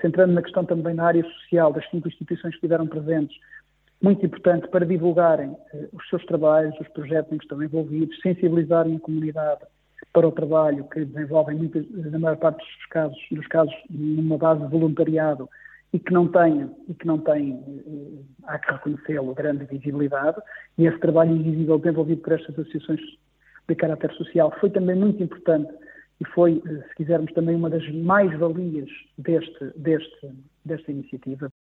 centrando na questão também na área social, das 5 instituições que estiveram presentes, muito importante para divulgarem os seus trabalhos, os projetos em que estão envolvidos, sensibilizarem a comunidade para o trabalho que desenvolvem, na maior parte dos casos, numa base de voluntariado e que não tem, há que reconhecê-lo, grande visibilidade, e esse trabalho invisível desenvolvido por estas associações de caráter social foi também muito importante e foi, se quisermos, também uma das mais-valias desta iniciativa.